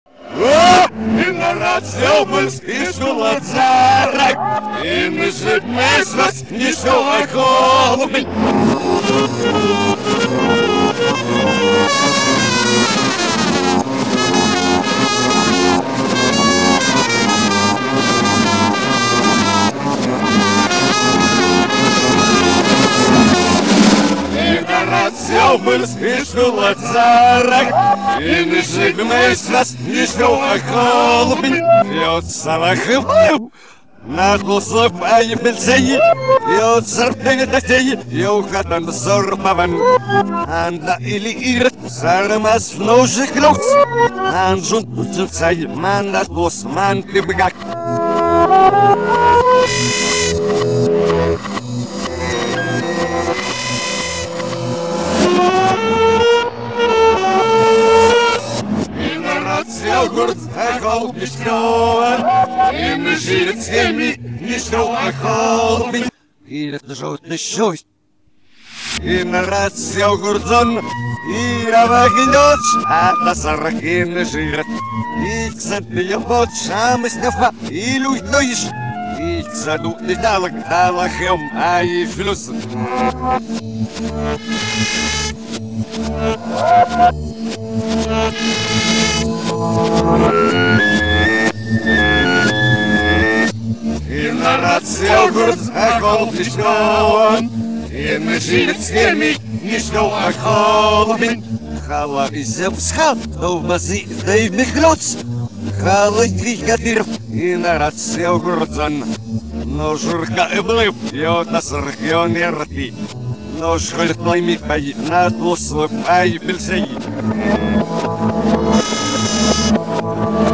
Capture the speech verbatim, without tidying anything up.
Inaracijos išgula carai, imišit mesvas nišau akolumi. Inaracijos išgula carai, imišit mesvas nišau akolumi. Jau savahimau. Нагло пай бельзей, йо царпетей, йо хатан зорбаван. Анда или ирт, сармас в ножих луц. Анжун путцай, ман наглос, ман прибгак. Jogurt, hij koopt niet schoon. In de zin het schemie, niet zo akkoord. Hier het zo te schoot. In de rats jogurt zon. Hier hebben we genoot. Het is er geen zin. Ik zet je boot samen sneffen. Hier loeit nooit. Ik zet ook niet dadelijk dadelijk om aan je vloes. In de ratsjogurt, hij koopt niet schoon. In de zin het schemie, niet zo akkoord. Gala is zelf schat, over zie de me groot. Gala is drie gadir, in de ratsjogurt zon. No журка и блып, йо тасрх йо нерти. No schuld mij niet bij, na het lossen bij je wil zeggen.